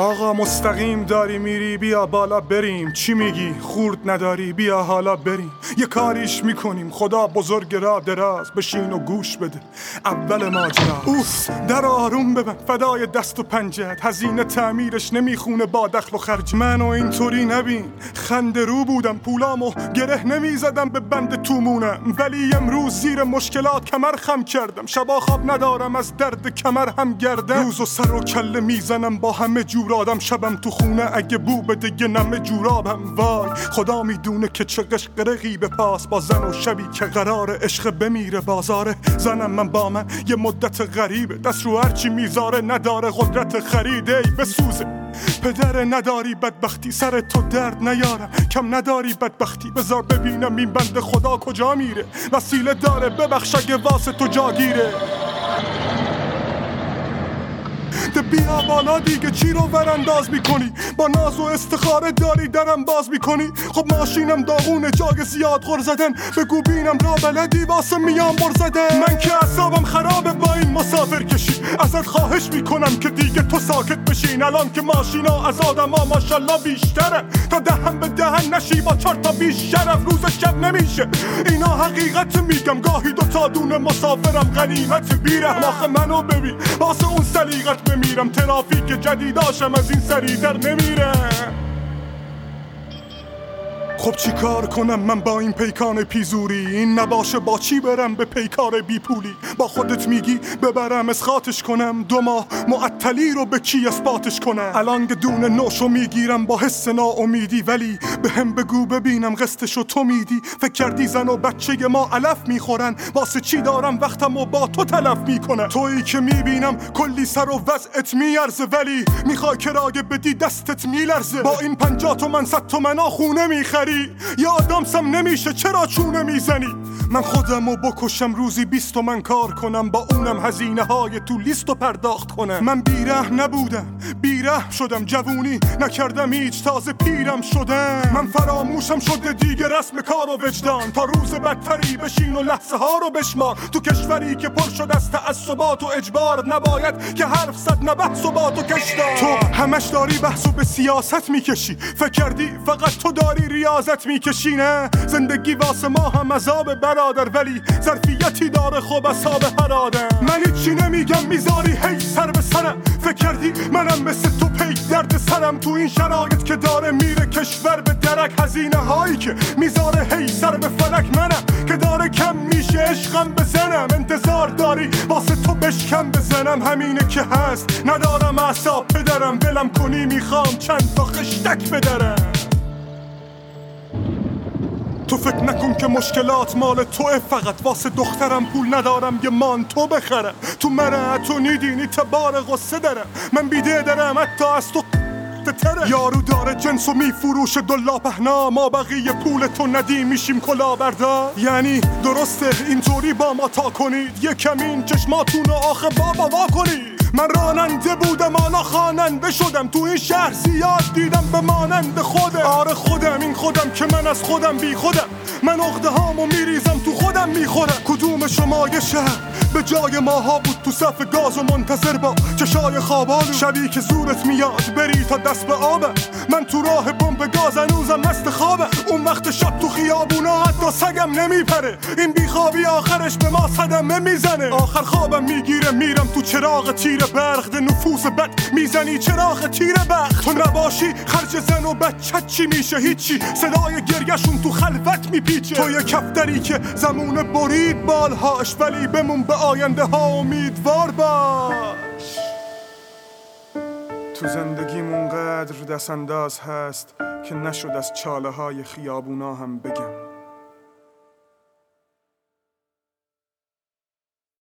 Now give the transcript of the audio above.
آقا مستقیم داری میری، بیا بالا بریم. چی میگی؟ خورد نداری؟ بیا حالا بریم. یه کاریش میکنیم، خدا بزرگ را دراز. بشین و گوش بده اول ماجرا. اوف در آروم ببن فدای دست و پنجت، هزینه تعمیرش نمیخونه با دخل و خرج. منو اینطوری نبین، خنده رو بودم، پولامو گره نمیزدم به بند تومونم، ولی امروز زیر مشکلات کمر خم کردم. شبا خواب ندارم از درد کمر هم گردم. روز و سر و کله میزنم با همه جور آدم، شبم تو خونه اگه بو بده یه نمه جورابم. وای خدا میدونه که چه قشقرقی به پاس با زن و شبی که قرار عشق بمیره بازاره. زنم من با من یه مدت غریبه، دست رو هرچی میذاره نداره قدرت خریده. بسوزه پدر نداری بدبختی، سر تو درد نیارم کم نداری بدبختی. بذار ببینم این بنده خدا کجا میره، وسیله داره ببخش اگه واسه تو جاگیره. بیا بالا دیگه، چی رو ورانداز میکنی؟ با ناز و استخاره داری درم باز میکنی. خب ماشینم داغونه جای زیاد غر زدن، بگو بینم را بلدی واسه میام بر زدن. من که اعصابم خرابه با این مسافر کشی، ازت خواهش میکنم که دیگه تو ساکت بشین. الان که ماشینا از آدما ماشالله بیشتره، تا دهن به دهن نشی با 4 تا بیش شرف. روز شب نمیشه اینا حقیقت میگم، گاهی 2 تا دونه مسافرم غنیمت بیرم. آخه منو ببین واسه اون سلیقت بمیرم، ترافیک جدیداشم از این سریع‌تر نمیره. خب چی کار کنم من با این پیکان پیزوری؟ این نباشه با چی برم به پیکار بی پولی؟ با خودت میگی ببرم اسقاطش کنم، 2 ماه معطلی رو به کی اثباتش کنم؟ الان گدون نوشو میگیرم با حس ناامیدی، ولی به هم بگو ببینم قسطشو تو میدی. فکر کردی زن و بچه ما علف میخورن، واسه چی دارم وقتمو با تو تلف میکنم؟ تویی که میبینم کلی سر و وضعت میارزه، ولی میخوای کرایه بدی دستت میلرزه. با این 50 تومن 100 تومنا خونه میخری، یا آدم سم نمیشه چرا چونه میزنی؟ من خودمو بکشم روزی 20 تومن کار کنم، با اونم هزینه های تو لیستو پرداخت کنم. من بیره نبودم بیره شدم، جوونی نکردم هیچ تازه پیرم شدم. من فراموشم شده دیگه رسم کار و وجدان، تا روز بدتری بشین و لحظه ها رو بشمار. تو کشوری که پر شد از تعصبات و اجبار، نباید که حرف زد نه بحث و بات و کشدار. تو همش داری بحث و به سیاست میکشی، فکر کردی فقط تو داری ریاضت میکشی؟ نه زندگی واسه ما هم عذاب برادر، ولی ظرفیتی داره خب اصاب هر آدم. من هیچی نمیگم میذاری هی سر به سرم، فکر کردی منم مثل تو پیک درد سرم؟ تو این شرایط که داره میره کشور به درک، هزینه هایی که میذاره هی سر به فلک، منم که داره کم میشه عشقم بزنم. انتظار داری واسه تو بشکم بزنم؟ همینه که هست ندارم اعصاب پدرم، ولم کنی میخوام چند تا خشتک بدرم. تو فکر نکن که مشکلات مال توه، فقط واسه دخترم پول ندارم یه مانتو بخرم. تو مرا نیدینی تبار غصه دارم، من بیده دارم حتی از تو تره. یارو داره جنسو میفروشه دلا پهنا، ما بقیه پول تو ندیم میشیم کلا بردار. یعنی درسته اینطوری با ما تا کنید، یه کمین چشماتونو آخه بابا وا کنید. من راننده بودم حالا خواننده شدم، تو این شهر زیاد دیدم به مانند خودم. آره خودم این خودم که من از خودم بی خودم، من عقده هامو میریزم تو خودم میخورم. کدوم شما یه شهر به جای ماها بود تو صف گاز و منتظر با چشای خوابالو، شبی که زورت میاد بری تا دست به آبم. من تو راه بمب گاز هنوزم مست خوابم، اون وقت شب تو خیابونا حتی سگم نمیپره. این بیخوابی آخرش به ما صدمه میزنه، آخر خوابم میگیره میرم تو چراغ تیر برق، نفوس بد میزنی چراغ تیر برق. تو نباشی خرج زن و بچت چی میشه؟ هیچی، صدای گریهشون تو خلوت میپیچه. تو یه کفتری که زمونه برید بالهاش، ولی بمون به آینده ها امیدوار باش. تو زندگیمون قدر دست انداز هست که نشد از چاله های خیابونا هم بگم.